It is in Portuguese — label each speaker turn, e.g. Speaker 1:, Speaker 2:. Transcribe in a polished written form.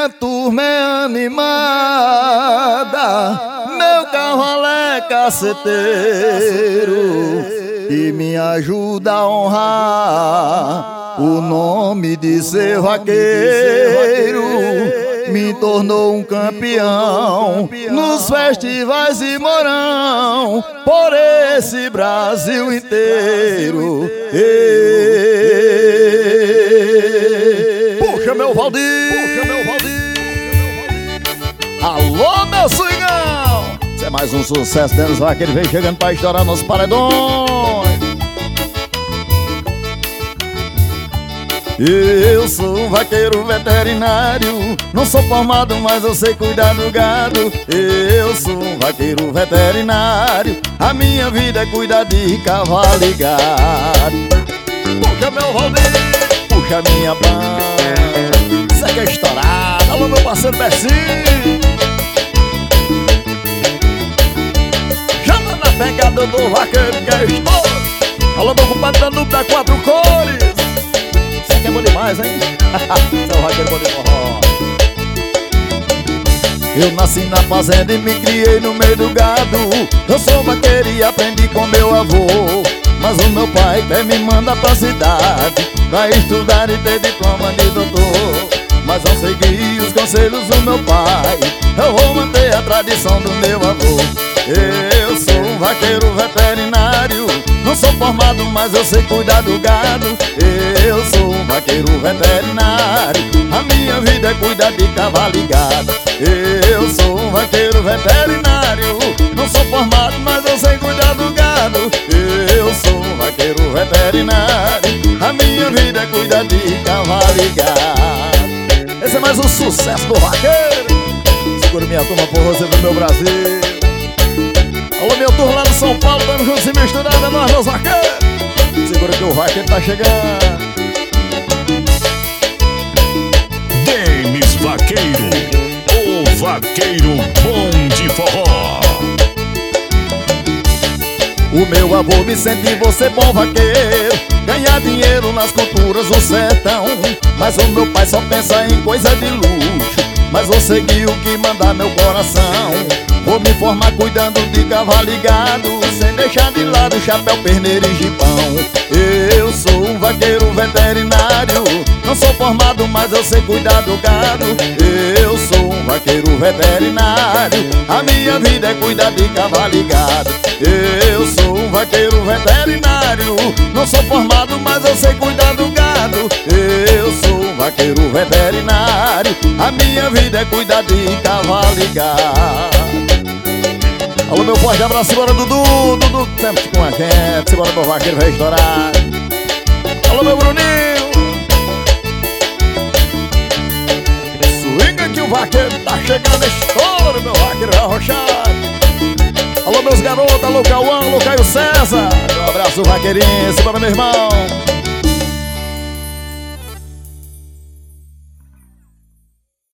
Speaker 1: minha turma é animada, meu cavalo é caceteiro, e me ajuda a honrar o nome de ser vaqueiro. Me tornou um campeão nos festivais e morão por esse Brasil inteiro. Puxa meu Valdir, alô meu swingão. Isso é mais um sucesso deles, vai que ele vem chegando pra estourar nos paredões. Eu sou um vaqueiro veterinário, não sou formado, mas eu sei cuidar do gado. Eu sou um vaqueiro veterinário, a minha vida é cuidar de cavalo e gado. Puxa meu Valdir, puxa minha banda, isso aqui é estourado. Alô meu parceiro Bessinho, chama na pegada do vaqueiro que é estouro. Alô meu compadre Danube da Quatro Cores, é bom demais, hein? Seu vaqueiro bom de forró. Eu nasci na fazenda e me criei no meio do gado. Eu sou vaqueiro e aprendi com meu avô, mas o meu pai quer me mandar pra cidade pra estudar e ter diploma de doutor. Mas não segui os conselhos do meu pai, eu vou manter a tradição do meu avô. Eu sou um vaqueiro veterinário, não sou formado, mas eu sei cuidar do gado. Eu sou um vaqueiro veterinário, a minha vida é cuidar de cavalo e gado. Eu sou um vaqueiro veterinário, não sou formado, mas eu sei cuidar do gado. Eu sou um vaqueiro veterinário, a minha vida é cuidar de cavalo e gado. Esse é mais um sucesso do vaqueiro. Segura minha turma por você do meu Brasil. Alô meu turno lá no São Paulo, dando juntos e misturada, nós meus vaqueiros. Segura que o vaqueiro tá chegando.
Speaker 2: Denis Vaqueiro, o vaqueiro bom de forró.
Speaker 1: O meu avô me incentivou ser bom vaqueiro, ganhar dinheiro nas culturas do sertão. Mas o meu pai só pensa em coisa de luxo, mas vou seguir o que mandar meu coração. Vou me formar cuidando de cavalo e gado, sem deixar de lado chapéu, perneiro e gibão. Eu sou um vaqueiro veterinário, não sou formado, mas eu sei cuidar do gado. Eu sou um vaqueiro veterinário, a minha vida é cuidar de cavalo e gado. Eu sou um vaqueiro veterinário, não sou formado, mas eu sei cuidar do gado. Eu sou um vaqueiro veterinário, a minha vida é cuidar de cavalo e gado. Alô meu forte abraço, segura Dudu, Dudu sempre com a gente, segura meu vaqueiro vai estourar. Alô meu Bruninho, swinga que o vaqueiro tá chegando, estouro, meu vaqueiro vai arrochar. Alô meus garotos, alô Cauã, alô Caio César, um abraço vaqueirinho, segura meu irmão.